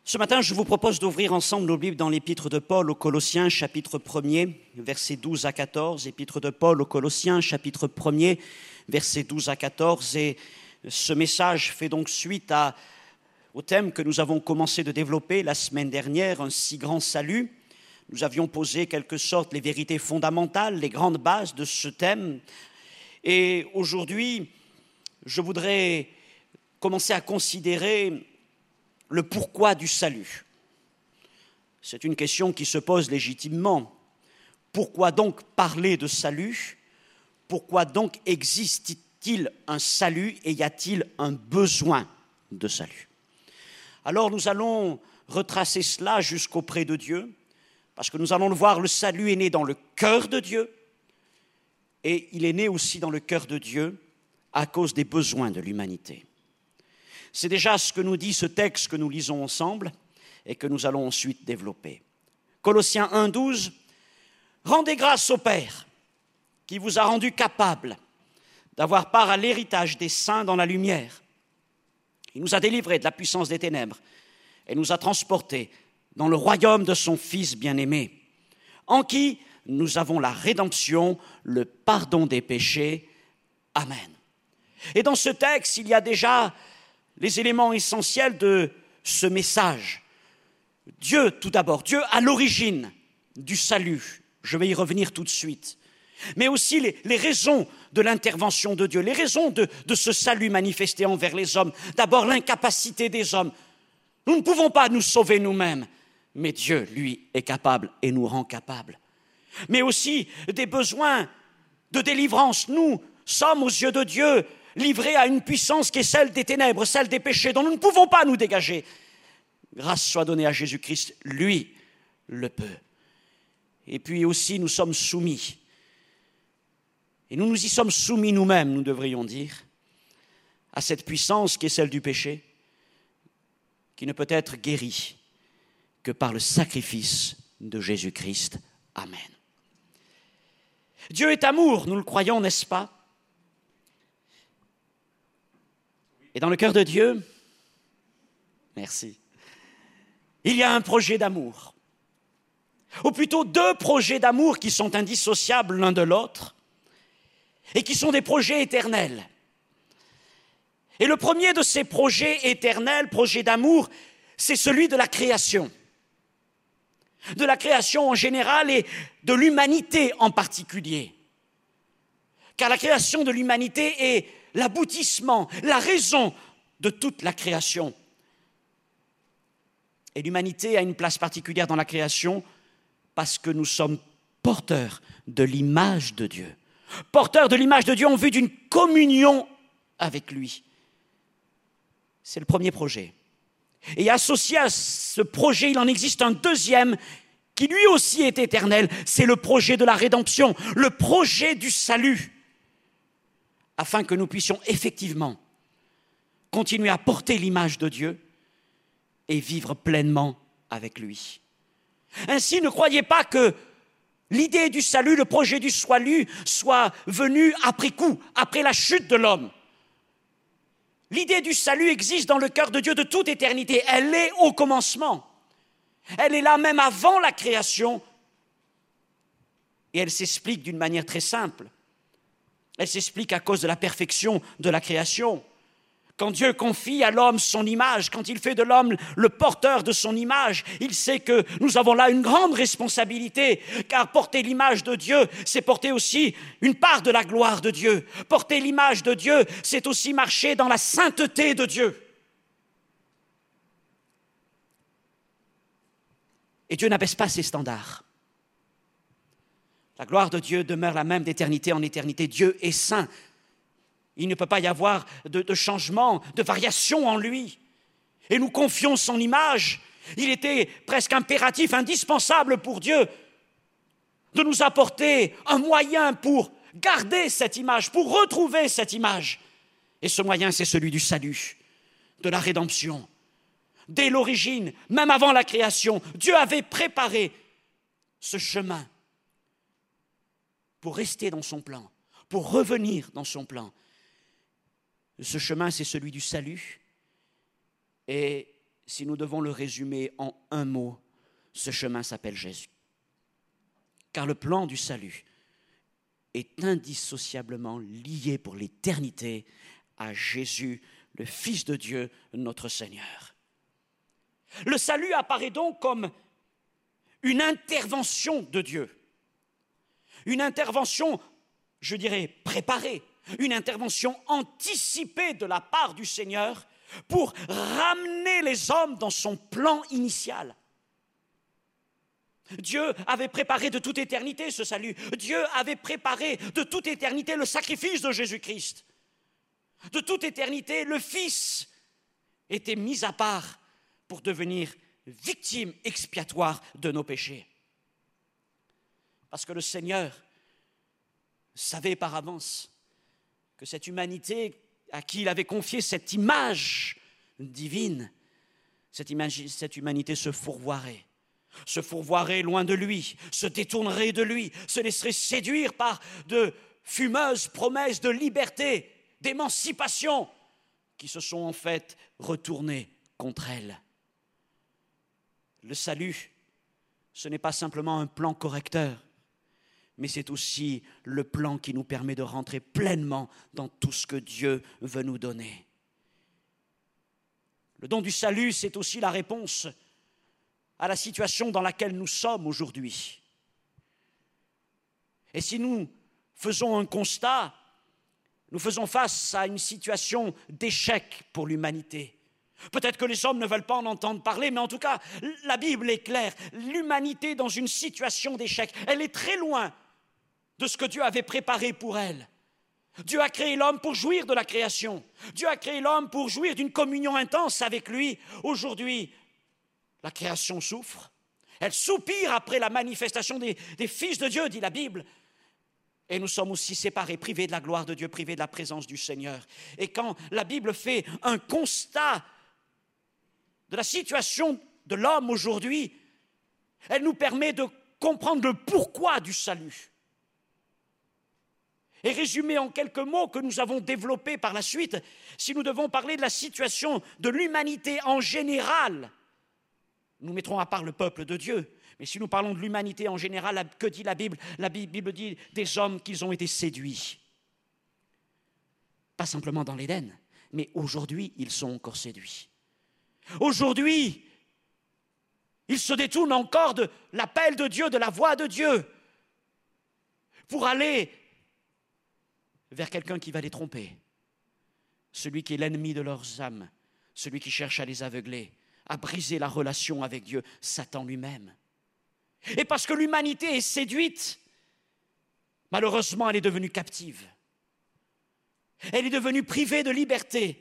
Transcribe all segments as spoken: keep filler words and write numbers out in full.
Ce matin, je vous propose d'ouvrir ensemble nos Bibles dans l'épître de Paul aux Colossiens, chapitre premier, versets douze à quatorze. Épître de Paul aux Colossiens, chapitre premier, versets douze à quatorze. Et ce message fait donc suite à, au thème que nous avons commencé de développer la semaine dernière, un si grand salut. Nous avions posé quelque sorte les vérités fondamentales, les grandes bases de ce thème. Et aujourd'hui, je voudrais commencer à considérer le pourquoi du salut. C'est une question qui se pose légitimement. Pourquoi donc parler de salut ? Pourquoi donc existe-t-il un salut et y a-t-il un besoin de salut ? Alors nous allons retracer cela jusqu'auprès de Dieu, parce que nous allons le voir, le salut est né dans le cœur de Dieu, et il est né aussi dans le cœur de Dieu à cause des besoins de l'humanité. C'est déjà ce que nous dit ce texte que nous lisons ensemble et que nous allons ensuite développer. Colossiens un, douze, « Rendez grâce au Père qui vous a rendu capable d'avoir part à l'héritage des saints dans la lumière. Il nous a délivrés de la puissance des ténèbres et nous a transportés dans le royaume de son Fils bien-aimé, en qui nous avons la rédemption, le pardon des péchés. Amen. » Et dans ce texte, il y a déjà les éléments essentiels de ce message. Dieu, tout d'abord, Dieu à l'origine du salut. Je vais y revenir tout de suite. Mais aussi les, les raisons de l'intervention de Dieu, les raisons de, de ce salut manifesté envers les hommes. D'abord, l'incapacité des hommes. Nous ne pouvons pas nous sauver nous-mêmes, mais Dieu, lui, est capable et nous rend capables. Mais aussi des besoins de délivrance. Nous sommes aux yeux de Dieu livrés à une puissance qui est celle des ténèbres, celle des péchés, dont nous ne pouvons pas nous dégager. Grâce soit donnée à Jésus-Christ, lui le peut. Et puis aussi, nous sommes soumis. Et nous nous y sommes soumis nous-mêmes, nous devrions dire, à cette puissance qui est celle du péché, qui ne peut être guérie que par le sacrifice de Jésus-Christ. Amen. Dieu est amour, nous le croyons, n'est-ce pas ? Et dans le cœur de Dieu, merci, il y a un projet d'amour. Ou plutôt deux projets d'amour qui sont indissociables l'un de l'autre et qui sont des projets éternels. Et le premier de ces projets éternels, projet d'amour, c'est celui de la création. De la création en général et de l'humanité en particulier. Car la création de l'humanité est l'aboutissement, la raison de toute la création. Et l'humanité a une place particulière dans la création parce que nous sommes porteurs de l'image de Dieu. Porteurs de l'image de Dieu en vue d'une communion avec lui. C'est le premier projet. Et associé à ce projet, il en existe un deuxième qui lui aussi est éternel. C'est le projet de la rédemption, le projet du salut. Afin que nous puissions effectivement continuer à porter l'image de Dieu et vivre pleinement avec lui. Ainsi, ne croyez pas que l'idée du salut, le projet du salut, soit venu après coup, après la chute de l'homme. L'idée du salut existe dans le cœur de Dieu de toute éternité. Elle est au commencement. Elle est là même avant la création. Et elle s'explique d'une manière très simple. Elle s'explique à cause de la perfection de la création. Quand Dieu confie à l'homme son image, quand il fait de l'homme le porteur de son image, il sait que nous avons là une grande responsabilité, car porter l'image de Dieu, c'est porter aussi une part de la gloire de Dieu. Porter l'image de Dieu, c'est aussi marcher dans la sainteté de Dieu. Et Dieu n'abaisse pas ses standards. La gloire de Dieu demeure la même d'éternité en éternité. Dieu est saint. Il ne peut pas y avoir de, de changement, de variation en lui. Et nous confions son image. Il était presque impératif, indispensable pour Dieu de nous apporter un moyen pour garder cette image, pour retrouver cette image. Et ce moyen, c'est celui du salut, de la rédemption. Dès l'origine, même avant la création, Dieu avait préparé ce chemin pour rester dans son plan, pour revenir dans son plan. Ce chemin, c'est celui du salut. Et si nous devons le résumer en un mot, ce chemin s'appelle Jésus. Car le plan du salut est indissociablement lié pour l'éternité à Jésus, le Fils de Dieu, notre Seigneur. Le salut apparaît donc comme une intervention de Dieu, une intervention, je dirais, préparée, une intervention anticipée de la part du Seigneur pour ramener les hommes dans son plan initial. Dieu avait préparé de toute éternité ce salut. Dieu avait préparé de toute éternité le sacrifice de Jésus-Christ. De toute éternité, le Fils était mis à part pour devenir victime expiatoire de nos péchés. Parce que le Seigneur savait par avance que cette humanité à qui il avait confié cette image divine, cette, image, cette humanité se fourvoierait, se fourvoierait loin de lui, se détournerait de lui, se laisserait séduire par de fumeuses promesses de liberté, d'émancipation, qui se sont en fait retournées contre elle. Le salut, ce n'est pas simplement un plan correcteur, mais c'est aussi le plan qui nous permet de rentrer pleinement dans tout ce que Dieu veut nous donner. Le don du salut, c'est aussi la réponse à la situation dans laquelle nous sommes aujourd'hui. Et si nous faisons un constat, nous faisons face à une situation d'échec pour l'humanité. Peut-être que les hommes ne veulent pas en entendre parler, mais en tout cas, la Bible est claire. L'humanité est dans une situation d'échec. Elle est très loin de ce que Dieu avait préparé pour elle. Dieu a créé l'homme pour jouir de la création. Dieu a créé l'homme pour jouir d'une communion intense avec lui. Aujourd'hui, la création souffre. Elle soupire après la manifestation des, des fils de Dieu, dit la Bible. Et nous sommes aussi séparés, privés de la gloire de Dieu, privés de la présence du Seigneur. Et quand la Bible fait un constat de la situation de l'homme aujourd'hui, elle nous permet de comprendre le pourquoi du salut. Et résumé en quelques mots que nous avons développés par la suite, si nous devons parler de la situation de l'humanité en général, nous mettrons à part le peuple de Dieu. Mais si nous parlons de l'humanité en général, que dit la Bible? La Bible dit des hommes qui ont été séduits. Pas simplement dans l'Éden, mais aujourd'hui, ils sont encore séduits. Aujourd'hui, ils se détournent encore de l'appel de Dieu, de la voix de Dieu, pour aller vers quelqu'un qui va les tromper, celui qui est l'ennemi de leurs âmes, celui qui cherche à les aveugler, à briser la relation avec Dieu, Satan lui-même. Et parce que l'humanité est séduite, malheureusement, elle est devenue captive. Elle est devenue privée de liberté.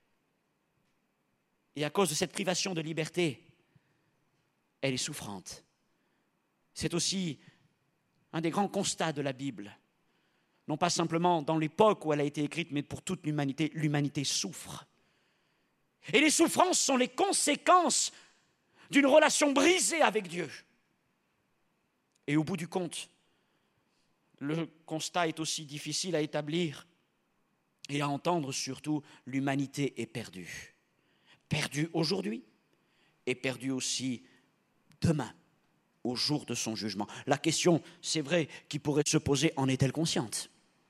Et à cause de cette privation de liberté, elle est souffrante. C'est aussi un des grands constats de la Bible. Non pas simplement dans l'époque où elle a été écrite, mais pour toute l'humanité, l'humanité souffre. Et les souffrances sont les conséquences d'une relation brisée avec Dieu. Et au bout du compte, le constat est aussi difficile à établir et à entendre surtout, l'humanité est perdue. Perdue aujourd'hui et perdue aussi demain, au jour de son jugement. La question, c'est vrai, qui pourrait se poser, en est-elle consciente ?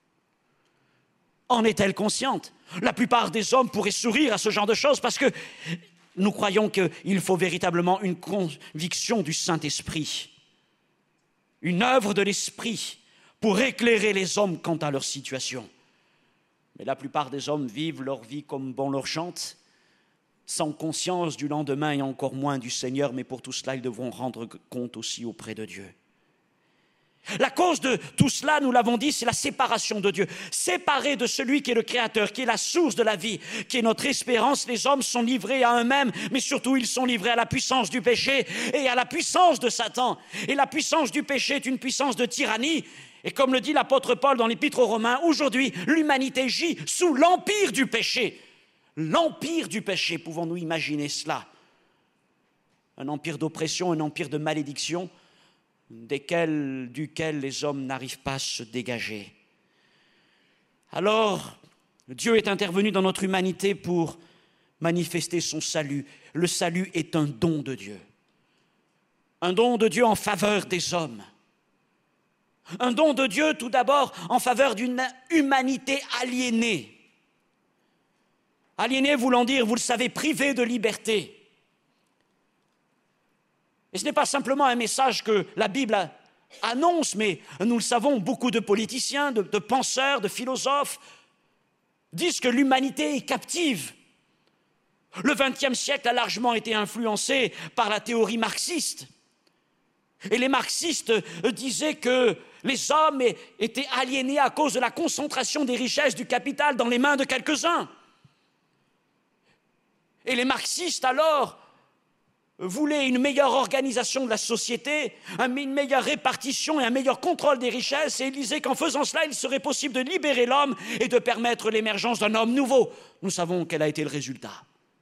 En est-elle consciente ? La plupart des hommes pourraient sourire à ce genre de choses parce que nous croyons qu'il faut véritablement une conviction du Saint-Esprit, une œuvre de l'Esprit pour éclairer les hommes quant à leur situation. Mais la plupart des hommes vivent leur vie comme bon leur chante, sans conscience du lendemain et encore moins du Seigneur, mais pour tout cela, ils devront rendre compte aussi auprès de Dieu. La cause de tout cela, nous l'avons dit, c'est la séparation de Dieu. Séparés de celui qui est le Créateur, qui est la source de la vie, qui est notre espérance, les hommes sont livrés à eux-mêmes, mais surtout ils sont livrés à la puissance du péché et à la puissance de Satan. Et la puissance du péché est une puissance de tyrannie. Et comme le dit l'apôtre Paul dans l'Épître aux Romains, aujourd'hui, l'humanité gît sous l'empire du péché. L'empire du péché, pouvons-nous imaginer cela? Un empire d'oppression, un empire de malédiction, desquels, duquel les hommes n'arrivent pas à se dégager. Alors, Dieu est intervenu dans notre humanité pour manifester son salut. Le salut est un don de Dieu. Un don de Dieu en faveur des hommes. Un don de Dieu tout d'abord en faveur d'une humanité aliénée. Aliénée voulant dire, vous le savez, privée de liberté. Et ce n'est pas simplement un message que la Bible annonce, mais nous le savons, beaucoup de politiciens, de, de penseurs, de philosophes disent que l'humanité est captive. Le vingtième siècle a largement été influencé par la théorie marxiste. Et les marxistes disaient que les hommes étaient aliénés à cause de la concentration des richesses du capital dans les mains de quelques-uns. Et les marxistes alors voulaient une meilleure organisation de la société, une meilleure répartition et un meilleur contrôle des richesses, et ils disaient qu'en faisant cela, il serait possible de libérer l'homme et de permettre l'émergence d'un homme nouveau. Nous savons quel a été le résultat.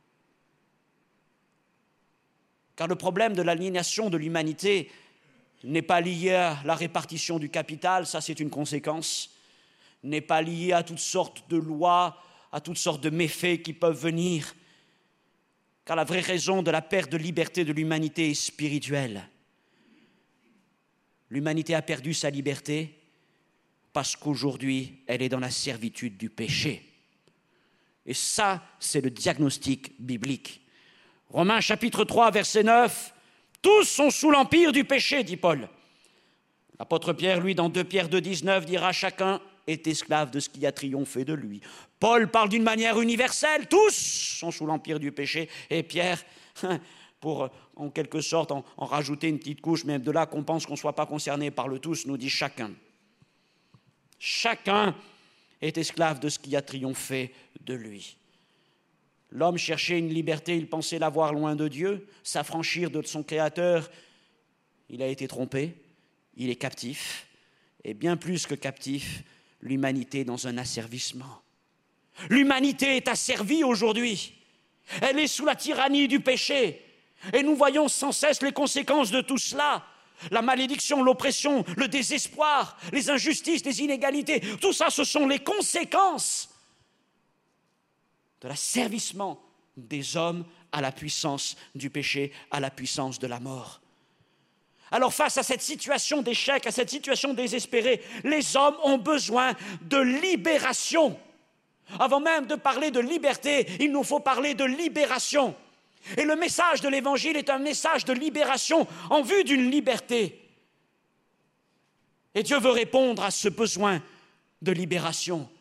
Car le problème de l'aliénation de l'humanité n'est pas lié à la répartition du capital, ça c'est une conséquence, n'est pas lié à toutes sortes de lois, à toutes sortes de méfaits qui peuvent venir, car la vraie raison de la perte de liberté de l'humanité est spirituelle. L'humanité a perdu sa liberté parce qu'aujourd'hui, elle est dans la servitude du péché. Et ça, c'est le diagnostic biblique. Romains chapitre trois, verset neuf, « Tous sont sous l'empire du péché, dit Paul. » L'apôtre Pierre, lui, dans deux Pierre deux, dix-neuf, dira « Chacun est esclave de ce qui a triomphé de lui. » Paul parle d'une manière universelle, tous sont sous l'empire du péché. Et Pierre, pour en quelque sorte en, en rajouter une petite couche, même de là qu'on pense qu'on ne soit pas concerné par le tous, nous dit chacun. Chacun est esclave de ce qui a triomphé de lui. L'homme cherchait une liberté, il pensait l'avoir loin de Dieu, s'affranchir de son Créateur. Il a été trompé, il est captif, et bien plus que captif, l'humanité est dans un asservissement. L'humanité est asservie aujourd'hui. Elle est sous la tyrannie du péché. Et nous voyons sans cesse les conséquences de tout cela. La malédiction, l'oppression, le désespoir, les injustices, les inégalités. Tout ça, ce sont les conséquences de l'asservissement des hommes à la puissance du péché, à la puissance de la mort. Alors face à cette situation d'échec, à cette situation désespérée, les hommes ont besoin de libération. Avant même de parler de liberté, il nous faut parler de libération. Et le message de l'Évangile est un message de libération en vue d'une liberté. Et Dieu veut répondre à ce besoin de libération.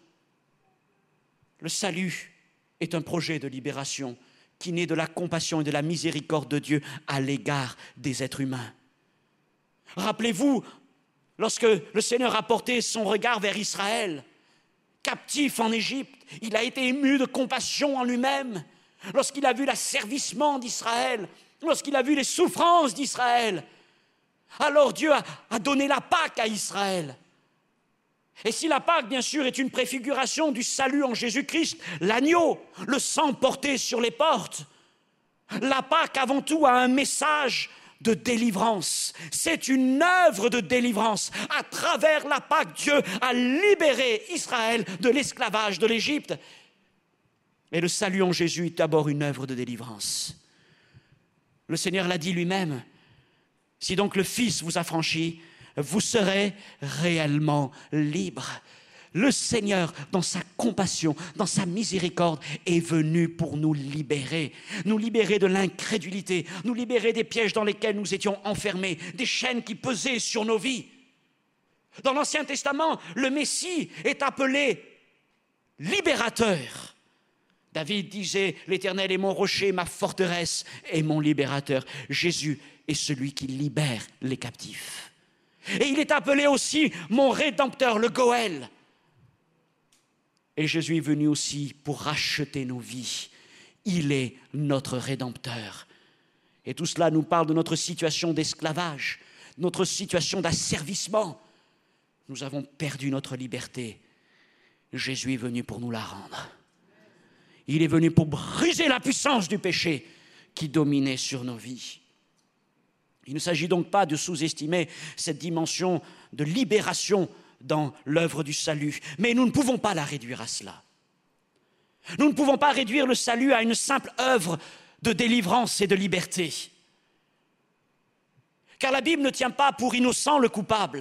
Le salut est un projet de libération qui naît de la compassion et de la miséricorde de Dieu à l'égard des êtres humains. Rappelez-vous, lorsque le Seigneur a porté son regard vers Israël, captif en Égypte, il a été ému de compassion en lui-même. Lorsqu'il a vu l'asservissement d'Israël, lorsqu'il a vu les souffrances d'Israël, alors Dieu a, a donné la Pâque à Israël. Et si la Pâque, bien sûr, est une préfiguration du salut en Jésus-Christ, l'agneau, le sang porté sur les portes, la Pâque avant tout a un message de délivrance. C'est une œuvre de délivrance. À travers la Pâque, Dieu a libéré Israël de l'esclavage de l'Égypte. Et le salut en Jésus est d'abord une œuvre de délivrance. Le Seigneur l'a dit lui-même. Si donc le Fils vous affranchit, vous serez réellement libres. Le Seigneur, dans sa compassion, dans sa miséricorde, est venu pour nous libérer. Nous libérer de l'incrédulité, nous libérer des pièges dans lesquels nous étions enfermés, des chaînes qui pesaient sur nos vies. Dans l'Ancien Testament, le Messie est appelé libérateur. David disait, « L'Éternel est mon rocher, ma forteresse et mon libérateur. » Jésus est celui qui libère les captifs. Et il est appelé aussi mon rédempteur, le Goël. Et Jésus est venu aussi pour racheter nos vies. Il est notre rédempteur. Et tout cela nous parle de notre situation d'esclavage, notre situation d'asservissement. Nous avons perdu notre liberté. Jésus est venu pour nous la rendre. Il est venu pour briser la puissance du péché qui dominait sur nos vies. Il ne s'agit donc pas de sous-estimer cette dimension de libération dans l'œuvre du salut, mais nous ne pouvons pas la réduire à cela. Nous ne pouvons pas réduire le salut à une simple œuvre de délivrance et de liberté. Car la Bible ne tient pas pour innocent le coupable.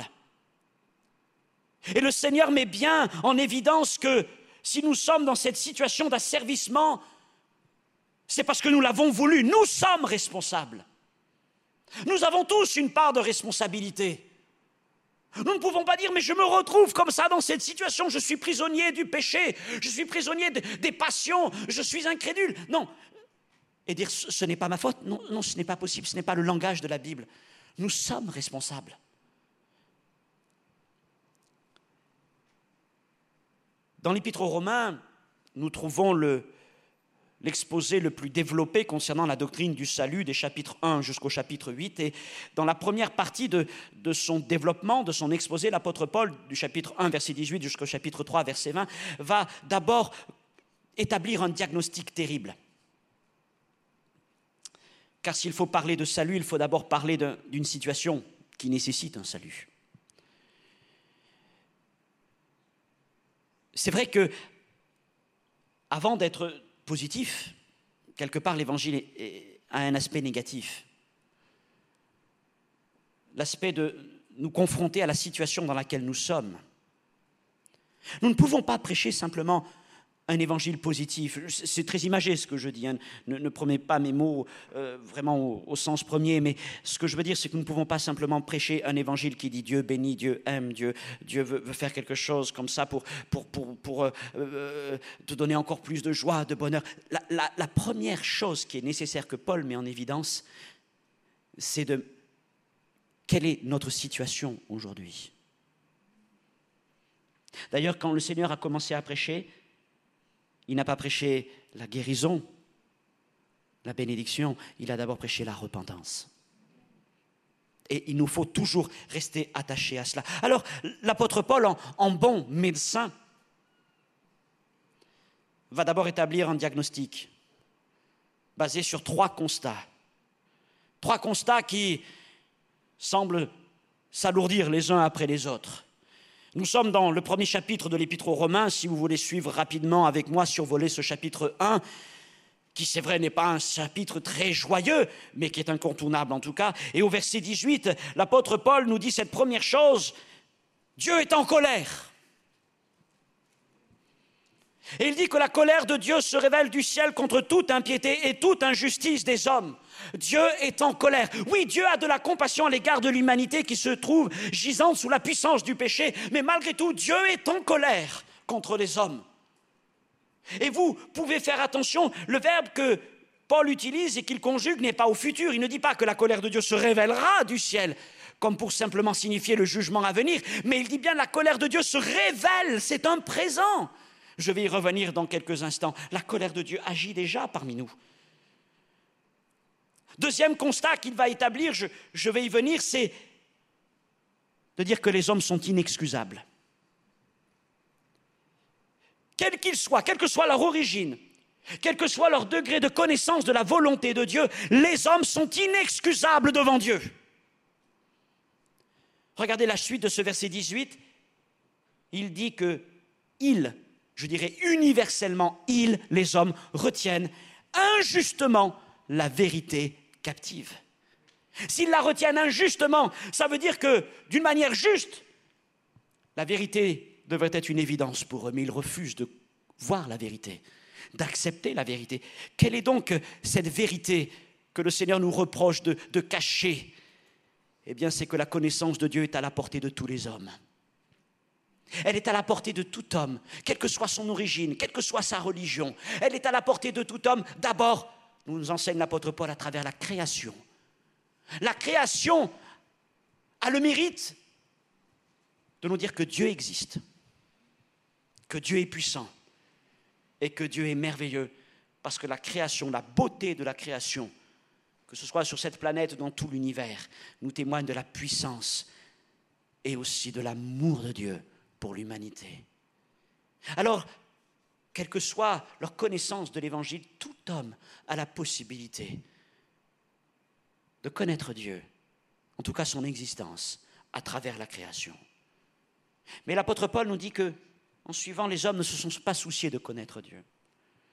Et le Seigneur met bien en évidence que si nous sommes dans cette situation d'asservissement, c'est parce que nous l'avons voulu. Nous sommes responsables. Nous avons tous une part de responsabilité. Nous ne pouvons pas dire, mais je me retrouve comme ça dans cette situation, je suis prisonnier du péché, je suis prisonnier de, des passions, je suis incrédule. Non. Et dire, ce n'est pas ma faute. Non, non, ce n'est pas possible, ce n'est pas le langage de la Bible. Nous sommes responsables. Dans l'Épître aux Romains, nous trouvons le, l'exposé le plus développé concernant la doctrine du salut des chapitres un jusqu'au chapitre huit. Et dans la première partie de, de son développement, de son exposé, l'apôtre Paul, du chapitre un, verset dix-huit jusqu'au chapitre trois, verset vingt, va d'abord établir un diagnostic terrible. Car s'il faut parler de salut, il faut d'abord parler de, d'une situation qui nécessite un salut. C'est vrai que, avant d'être positif, quelque part l'évangile a un aspect négatif. L'aspect de nous confronter à la situation dans laquelle nous sommes. Nous ne pouvons pas prêcher simplement un évangile positif. C'est très imagé ce que je dis, hein. ne, ne prenez pas mes mots euh, vraiment au, au sens premier, mais ce que je veux dire, c'est que nous ne pouvons pas simplement prêcher un évangile qui dit Dieu bénit, Dieu aime, Dieu, Dieu veut, veut faire quelque chose comme ça pour, pour, pour, pour euh, euh, te donner encore plus de joie, de bonheur. La, la, la première chose qui est nécessaire que Paul met en évidence, c'est de quelle est notre situation aujourd'hui. D'ailleurs, quand le Seigneur a commencé à prêcher, il n'a pas prêché la guérison, la bénédiction, il a d'abord prêché la repentance. Et il nous faut toujours rester attachés à cela. Alors, l'apôtre Paul, en, en bon médecin, va d'abord établir un diagnostic basé sur trois constats. Trois constats qui semblent s'alourdir les uns après les autres. Nous sommes dans le premier chapitre de l'Épître aux Romains. Si vous voulez suivre rapidement avec moi, survoler ce chapitre un, qui c'est vrai n'est pas un chapitre très joyeux, mais qui est incontournable en tout cas. Et au verset dix-huit, l'apôtre Paul nous dit cette première chose, Dieu est en colère. Et il dit que la colère de Dieu se révèle du ciel contre toute impiété et toute injustice des hommes. Dieu est en colère. Oui, Dieu a de la compassion à l'égard de l'humanité qui se trouve gisante sous la puissance du péché, mais malgré tout, Dieu est en colère contre les hommes. Et vous pouvez faire attention, le verbe que Paul utilise et qu'il conjugue n'est pas au futur. Il ne dit pas que la colère de Dieu se révélera du ciel, comme pour simplement signifier le jugement à venir, mais il dit bien la colère de Dieu se révèle, c'est un présent. Je vais y revenir dans quelques instants. La colère de Dieu agit déjà parmi nous. Deuxième constat qu'il va établir, je, je vais y venir, c'est de dire que les hommes sont inexcusables. Quels qu'ils soient, quelle que soit leur origine, quel que soit leur degré de connaissance de la volonté de Dieu, les hommes sont inexcusables devant Dieu. Regardez la suite de ce verset dix-huit. Il dit que ils, je dirais universellement, ils, les hommes, retiennent injustement la vérité captive. S'ils la retiennent injustement, ça veut dire que, d'une manière juste, la vérité devrait être une évidence pour eux, mais ils refusent de voir la vérité, d'accepter la vérité. Quelle est donc cette vérité que le Seigneur nous reproche de, de cacher? Eh bien, c'est que la connaissance de Dieu est à la portée de tous les hommes. Elle est à la portée de tout homme, quelle que soit son origine, quelle que soit sa religion. Elle est à la portée de tout homme, d'abord, nous enseigne l'apôtre Paul à travers la création. La création a le mérite de nous dire que Dieu existe, que Dieu est puissant et que Dieu est merveilleux, parce que la création, la beauté de la création, que ce soit sur cette planète ou dans tout l'univers, nous témoigne de la puissance et aussi de l'amour de Dieu pour l'humanité. Alors, quelle que soit leur connaissance de l'Évangile, tout homme a la possibilité de connaître Dieu, en tout cas son existence, à travers la création. Mais l'apôtre Paul nous dit que, en suivant, les hommes ne se sont pas souciés de connaître Dieu.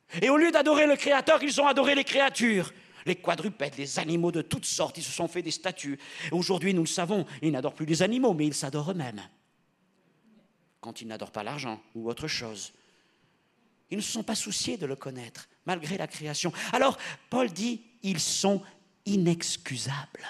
Et au lieu d'adorer le Créateur, ils ont adoré les créatures. Les quadrupèdes, les animaux de toutes sortes, ils se sont fait des statues. Et aujourd'hui, nous le savons, ils n'adorent plus les animaux, mais ils s'adorent eux-mêmes. Quand ils n'adorent pas l'argent ou autre chose. Ils ne se sont pas souciés de le connaître, malgré la création. Alors, Paul dit, ils sont inexcusables.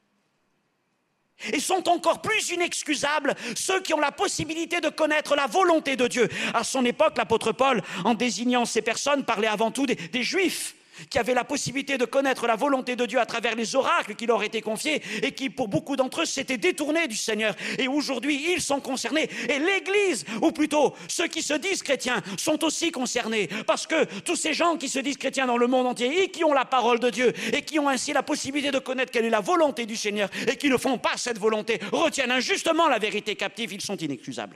Et sont encore plus inexcusables ceux qui ont la possibilité de connaître la volonté de Dieu. À son époque, l'apôtre Paul, en désignant ces personnes, parlait avant tout des, des Juifs qui avaient la possibilité de connaître la volonté de Dieu à travers les oracles qui leur étaient confiés et qui, pour beaucoup d'entre eux, s'étaient détournés du Seigneur. Et aujourd'hui, ils sont concernés. Et l'Église, ou plutôt ceux qui se disent chrétiens, sont aussi concernés. Parce que tous ces gens qui se disent chrétiens dans le monde entier et qui ont la parole de Dieu et qui ont ainsi la possibilité de connaître quelle est la volonté du Seigneur et qui ne font pas cette volonté, retiennent injustement la vérité captive, ils sont inexcusables.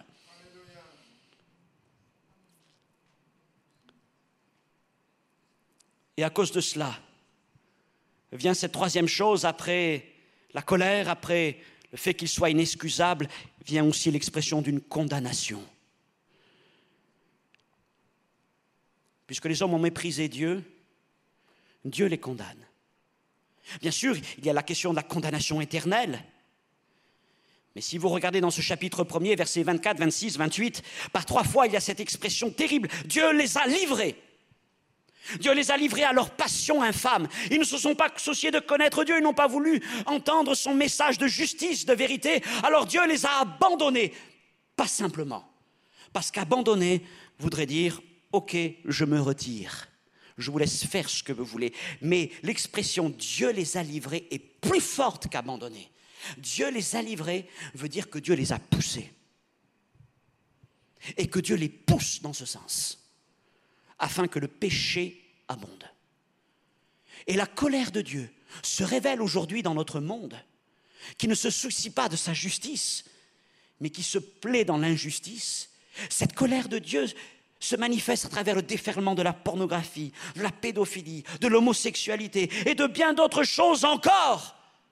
Et à cause de cela, vient cette troisième chose, après la colère, après le fait qu'il soit inexcusable, vient aussi l'expression d'une condamnation. Puisque les hommes ont méprisé Dieu, Dieu les condamne. Bien sûr, il y a la question de la condamnation éternelle. Mais si vous regardez dans ce chapitre premier, versets vingt-quatre, vingt-six, vingt-huit, par trois fois, il y a cette expression terrible. Dieu les a livrés. Dieu les a livrés à leur passion infâme. Ils ne se sont pas souciés de connaître Dieu, ils n'ont pas voulu entendre son message de justice, de vérité. Alors Dieu les a abandonnés, pas simplement. Parce qu'abandonner voudrait dire, ok, je me retire. Je vous laisse faire ce que vous voulez. Mais l'expression Dieu les a livrés est plus forte qu'abandonner. Dieu les a livrés veut dire que Dieu les a poussés. Et que Dieu les pousse dans ce sens. Afin que le péché abonde. Et la colère de Dieu se révèle aujourd'hui dans notre monde, qui ne se soucie pas de sa justice, mais qui se plaît dans l'injustice. Cette colère de Dieu se manifeste à travers le déferlement de la pornographie, de la pédophilie, de l'homosexualité et de bien d'autres choses encore,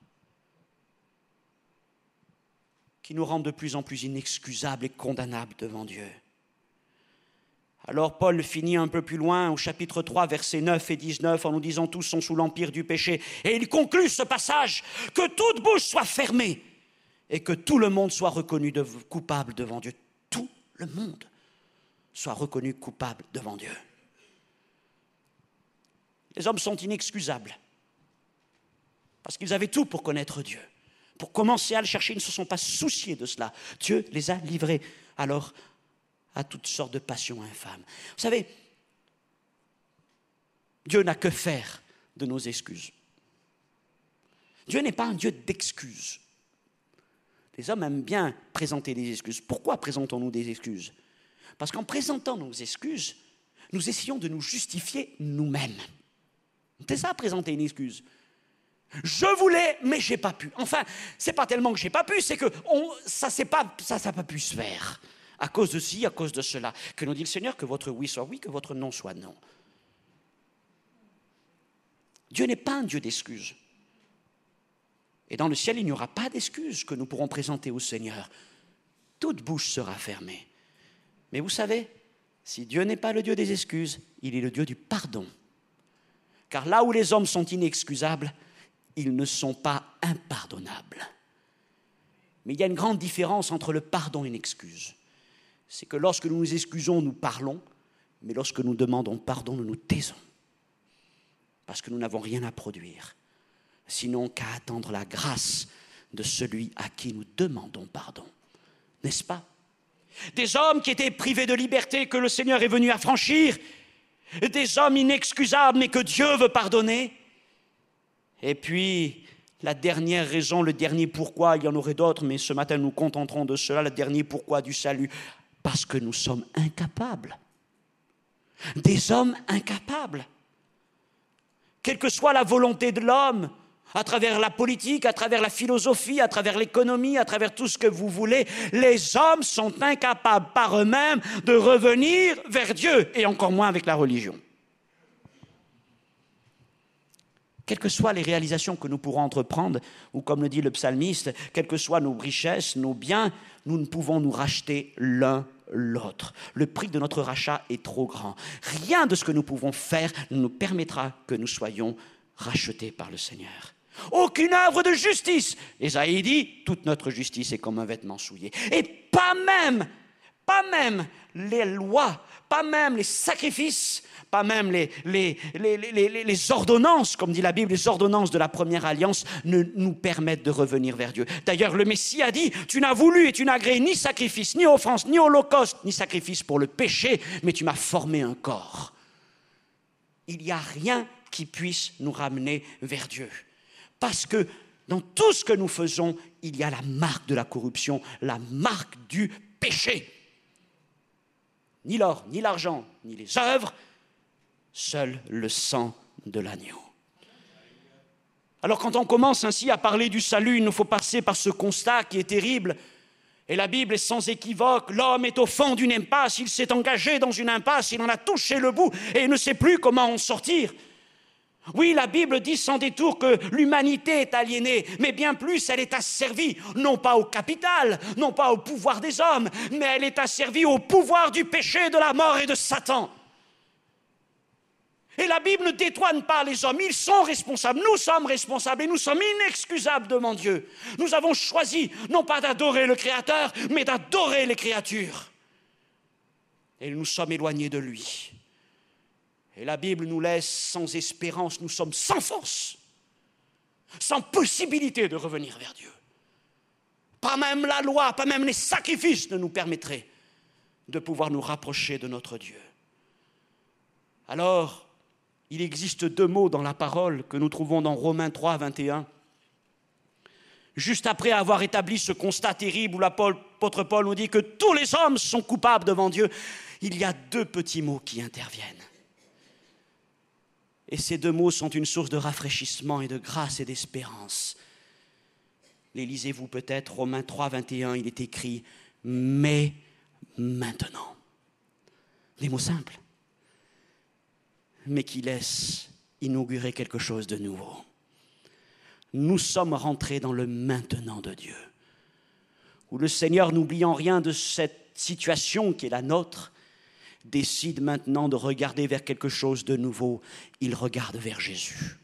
qui nous rendent de plus en plus inexcusables et condamnables devant Dieu. Alors Paul finit un peu plus loin au chapitre trois, versets neuf et dix-neuf, en nous disant tous sont sous l'empire du péché. Et il conclut ce passage, que toute bouche soit fermée et que tout le monde soit reconnu de, coupable devant Dieu. Tout le monde soit reconnu coupable devant Dieu. Les hommes sont inexcusables parce qu'ils avaient tout pour connaître Dieu. Pour commencer à le chercher, ils ne se sont pas souciés de cela. Dieu les a livrés. Alors, à toutes sortes de passions infâmes. Vous savez, Dieu n'a que faire de nos excuses. Dieu n'est pas un Dieu d'excuses. Les hommes aiment bien présenter des excuses. Pourquoi présentons-nous des excuses? Parce qu'en présentant nos excuses, nous essayons de nous justifier nous-mêmes. C'est ça, présenter une excuse. Je voulais, mais je n'ai pas pu. Enfin, ce n'est pas tellement que je n'ai pas pu, c'est que on, ça n'a pas, ça, ça pas pu se faire. À cause de ci, à cause de cela. Que nous dit le Seigneur, que votre oui soit oui, que votre non soit non. Dieu n'est pas un Dieu d'excuses. Et dans le ciel, il n'y aura pas d'excuses que nous pourrons présenter au Seigneur. Toute bouche sera fermée. Mais vous savez, si Dieu n'est pas le Dieu des excuses, il est le Dieu du pardon. Car là où les hommes sont inexcusables, ils ne sont pas impardonnables. Mais il y a une grande différence entre le pardon et une excuse. C'est que lorsque nous nous excusons, nous parlons, mais lorsque nous demandons pardon, nous nous taisons. Parce que nous n'avons rien à produire, sinon qu'à attendre la grâce de celui à qui nous demandons pardon. N'est-ce pas? Des hommes qui étaient privés de liberté, que le Seigneur est venu affranchir, des hommes inexcusables, mais que Dieu veut pardonner. Et puis, la dernière raison, le dernier pourquoi, il y en aurait d'autres, mais ce matin nous contenterons de cela, le dernier pourquoi du salut. Parce que nous sommes incapables. Des hommes incapables. Quelle que soit la volonté de l'homme, à travers la politique, à travers la philosophie, à travers l'économie, à travers tout ce que vous voulez, les hommes sont incapables par eux-mêmes de revenir vers Dieu, et encore moins avec la religion. Quelles que soient les réalisations que nous pourrons entreprendre, ou comme le dit le psalmiste, quelles que soient nos richesses, nos biens, nous ne pouvons nous racheter l'un l'autre. Le prix de notre rachat est trop grand. Rien de ce que nous pouvons faire ne nous permettra que nous soyons rachetés par le Seigneur. Aucune œuvre de justice. Ésaïe dit, toute notre justice est comme un vêtement souillé. Et pas même, pas même les lois, pas même les sacrifices, pas même les, les, les, les, les, les ordonnances, comme dit la Bible, les ordonnances de la première alliance ne nous permettent de revenir vers Dieu. D'ailleurs, le Messie a dit, tu n'as voulu et tu n'as agréé ni sacrifice, ni offrance, ni holocauste, ni sacrifice pour le péché, mais tu m'as formé un corps. Il n'y a rien qui puisse nous ramener vers Dieu. Parce que dans tout ce que nous faisons, il y a la marque de la corruption, la marque du péché. Ni l'or, ni l'argent, ni les œuvres, seul le sang de l'agneau. Alors quand on commence ainsi à parler du salut, il nous faut passer par ce constat qui est terrible. Et la Bible est sans équivoque, l'homme est au fond d'une impasse, il s'est engagé dans une impasse, il en a touché le bout et il ne sait plus comment en sortir. Oui, la Bible dit sans détour que l'humanité est aliénée, mais bien plus, elle est asservie, non pas au capital, non pas au pouvoir des hommes, mais elle est asservie au pouvoir du péché, de la mort et de Satan. Et la Bible ne dédouane pas les hommes, ils sont responsables, nous sommes responsables et nous sommes inexcusables devant Dieu. Nous avons choisi non pas d'adorer le Créateur, mais d'adorer les créatures. Et nous sommes éloignés de lui. Et la Bible nous laisse sans espérance, nous sommes sans force, sans possibilité de revenir vers Dieu. Pas même la loi, pas même les sacrifices ne nous permettraient de pouvoir nous rapprocher de notre Dieu. Alors, il existe deux mots dans la parole que nous trouvons dans Romains trois, vingt et un. Juste après avoir établi ce constat terrible où l'apôtre Paul nous dit que tous les hommes sont coupables devant Dieu, il y a deux petits mots qui interviennent. Et ces deux mots sont une source de rafraîchissement et de grâce et d'espérance. Les lisez-vous peut-être, Romains trois, vingt et un, il est écrit « mais maintenant ». Des mots simples, mais qui laissent inaugurer quelque chose de nouveau. Nous sommes rentrés dans le maintenant de Dieu, où le Seigneur, n'oubliant rien de cette situation qui est la nôtre, décide maintenant de regarder vers quelque chose de nouveau. Il regarde vers Jésus.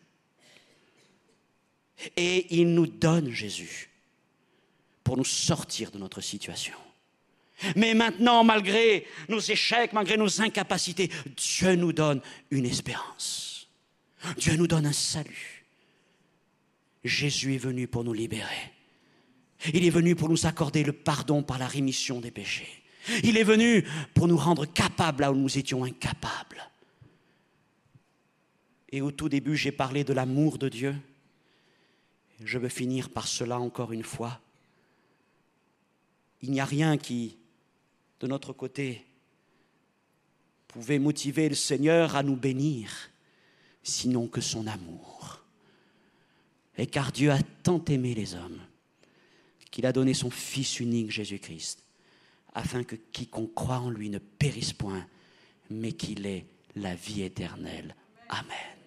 Et il nous donne Jésus pour nous sortir de notre situation. Mais maintenant, malgré nos échecs, malgré nos incapacités, Dieu nous donne une espérance. Dieu nous donne un salut. Jésus est venu pour nous libérer. Il est venu pour nous accorder le pardon par la rémission des péchés. Il est venu pour nous rendre capables là où nous étions incapables. Et au tout début, j'ai parlé de l'amour de Dieu. Je veux finir par cela encore une fois. Il n'y a rien qui, de notre côté, pouvait motiver le Seigneur à nous bénir, sinon que son amour. Et car Dieu a tant aimé les hommes, qu'il a donné son Fils unique, Jésus-Christ, afin que quiconque croit en lui ne périsse point, mais qu'il ait la vie éternelle. Amen.